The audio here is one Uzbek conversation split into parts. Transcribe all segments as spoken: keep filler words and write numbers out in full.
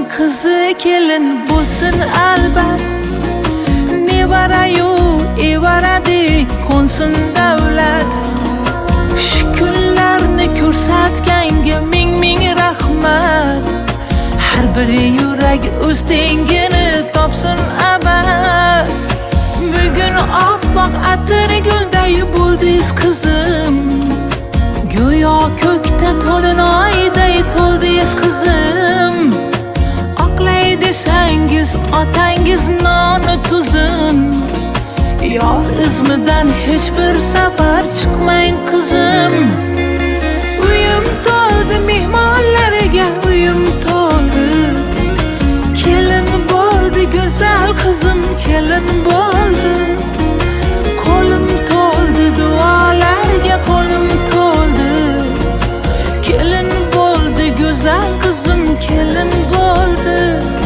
qizi kelin bo'lsin albat. Nevarayu evaradek ko'nsin davlat. Shu kunlarni ko'rsatganga ming ming rahmat. Har bir yurak o'z tengini topsin abad. Bugun oppoq atir gulday bo'ldingiz qizim. Go'yo ko'kda to'lin oyday to'ldingiz qizim. Oqlay desangiz otangiz noni tuzin. Yor izmidan hech bir safar chiqmang qizim. Uyim to'ldi mehmonlarga, uyim to'ldi. Kelin bo'ldi go'zal qizim, kelin bo'ldi. Qo'lim to'ldi duolarga, qo'lim to'ldi. Kelin bo'ldi go'zal qizim, kelin bo'ldi.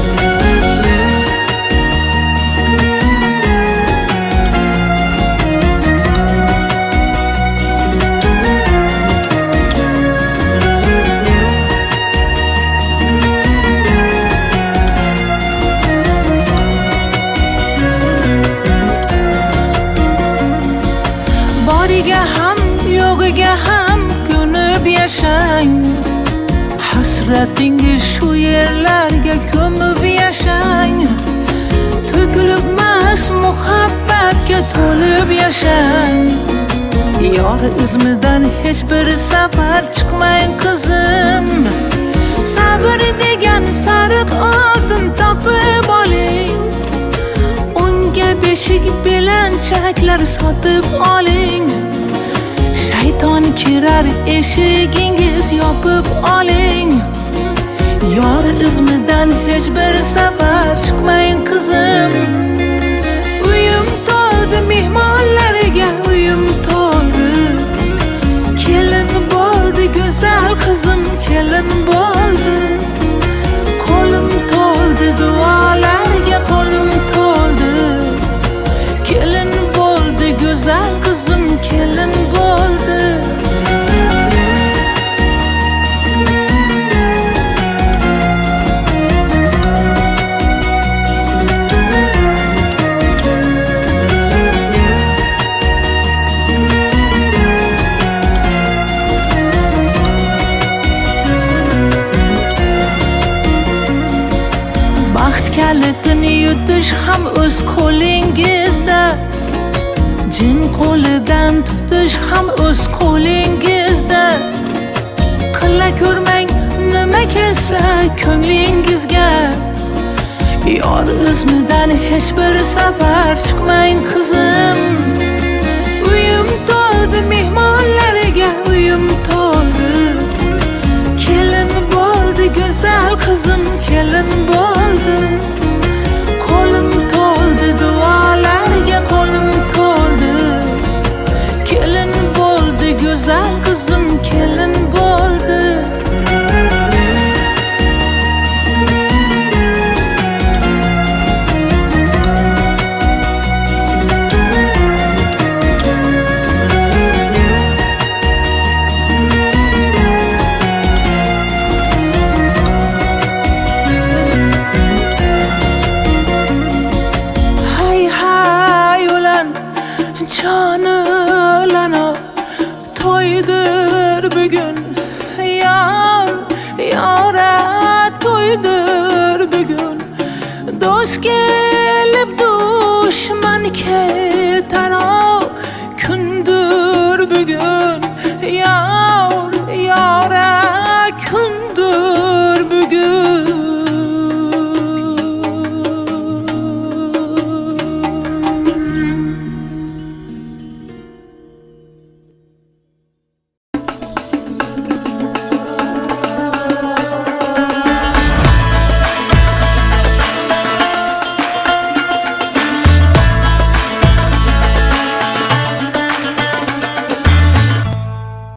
Boriga ham, yo'g'iga ham ko'nib yashang. Hasratingiz shu yerlarga ko'mib yashang. To'kilibmas muhabbatga to'lib yashang. Yor izmidan hech bir safar chiqmang qizim. Sabr degan sariq oltin topib oling. Unga beshik belanchaklar sotib oling. Shayton kirar eshigingiz yopib oling. Yor izmidan hech bir safar chiqmang qizim. Uyim to'ldi mehmonlarga, uyim to'ldi. Kelin bo'ldi go'zal qizim, kelin bo'ldi. Qo'lim to'ldi duolarga, qo'lim to'ldi. Kelin bo'ldi go'zal qizim, kelin bo'ldi. Baxt kalitini yutish ham o'z qo'lingizda. Jin qo'lidan tutish ham o'z qo'lingizda. Qilla ko'rmang nima kelsa ko'nglingizga. Yor izmidan hech bir safar chiqmang qizim. Uyim to'ldi mehmonlarga, uyim to'ldi. Kelin bo'ldi go'zal qizim, kelin bo'ldi. Qo'lim to'ldi duolarga, qo'lim to'ldi. Kelin bo'ldi go'zal qizim, kelin bo'ldi. Canılana toydur bugün. Yar, yara toydur bugün. Dost gel